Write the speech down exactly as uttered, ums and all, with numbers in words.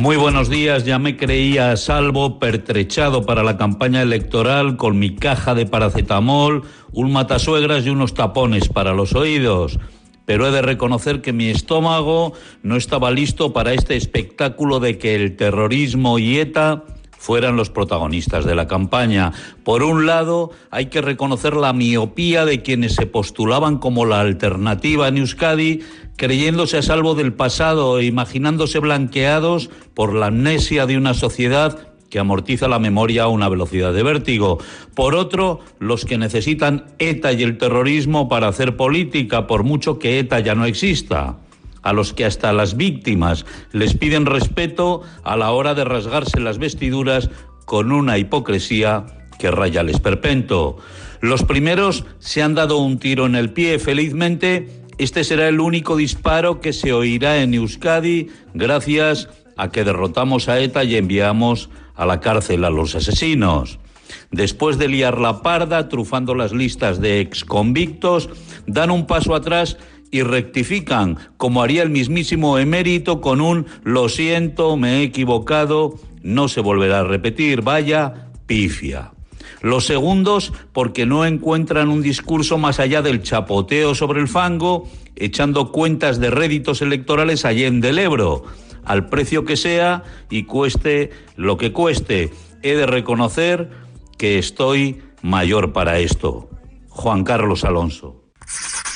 Muy buenos días, ya me creía a salvo, pertrechado para la campaña electoral con mi caja de paracetamol, un matasuegras y unos tapones para los oídos. Pero he de reconocer que mi estómago no estaba listo para este espectáculo de que el terrorismo y ETA fueran los protagonistas de la campaña. Por un lado, hay que reconocer la miopía de quienes se postulaban como la alternativa en Euskadi, creyéndose a salvo del pasado e imaginándose blanqueados por la amnesia de una sociedad que amortiza la memoria a una velocidad de vértigo. Por otro, los que necesitan ETA y el terrorismo para hacer política, por mucho que ETA ya no exista. A los que hasta las víctimas les piden respeto a la hora de rasgarse las vestiduras con una hipocresía que raya el esperpento. Los primeros se han dado un tiro en el pie. Felizmente, este será el único disparo que se oirá en Euskadi gracias a que derrotamos a ETA y enviamos a la cárcel a los asesinos. Después de liar la parda, trufando las listas de exconvictos, dan un paso atrás y rectifican, como haría el mismísimo emérito con un «lo siento, me he equivocado, no se volverá a repetir, vaya pifia». Los segundos, porque no encuentran un discurso más allá del chapoteo sobre el fango, echando cuentas de réditos electorales allende el Ebro, al precio que sea y cueste lo que cueste. He de reconocer que estoy mayor para esto. Juan Carlos Alonso.